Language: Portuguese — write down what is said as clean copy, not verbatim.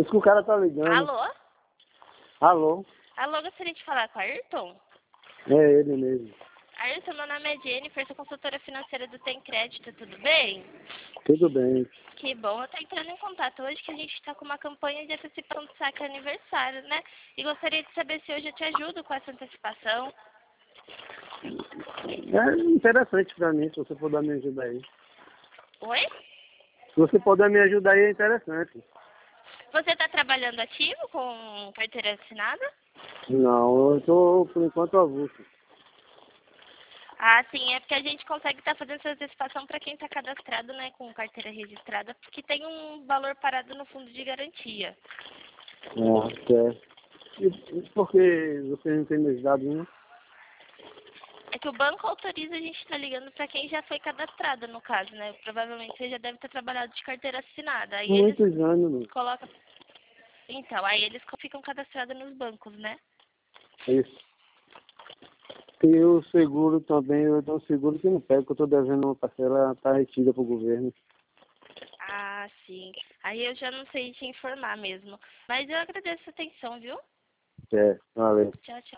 Isso que o cara tá ligando. Alô? Alô? Alô, gostaria de falar com a Ayrton? É ele mesmo. Ayrton, meu nome é Jennifer, sou consultora financeira do Tem Crédito, tudo bem? Tudo bem. Que bom, eu tô entrando em contato hoje que a gente está com uma campanha de antecipação do saque aniversário, né? E gostaria de saber se hoje eu te ajudo com essa antecipação. É interessante pra mim, se você puder me ajudar aí. Oi? Se você puder me ajudar aí, é interessante. Você está trabalhando ativo com carteira assinada? Não, eu tô, por enquanto, avulso. Ah, sim, é porque a gente consegue estar fazendo essa antecipação para quem está cadastrado, né, com carteira registrada, porque tem um valor parado no fundo de garantia. Ah, certo. E por que você não tem meus dados, né? É que o banco autoriza a gente estar ligando para quem já foi cadastrado, no caso, né? Provavelmente você já deve ter trabalhado de carteira assinada. Aí eles Muitos anos, meu. colocam... Então, aí eles ficam cadastrados nos bancos, né? Isso. E o seguro também, eu dou um seguro que não pega, que eu tô devendo uma parcela, tá retida pro governo. Ah, sim. Aí eu já não sei te informar mesmo. Mas eu agradeço a atenção, viu? É, valeu. Tchau, tchau.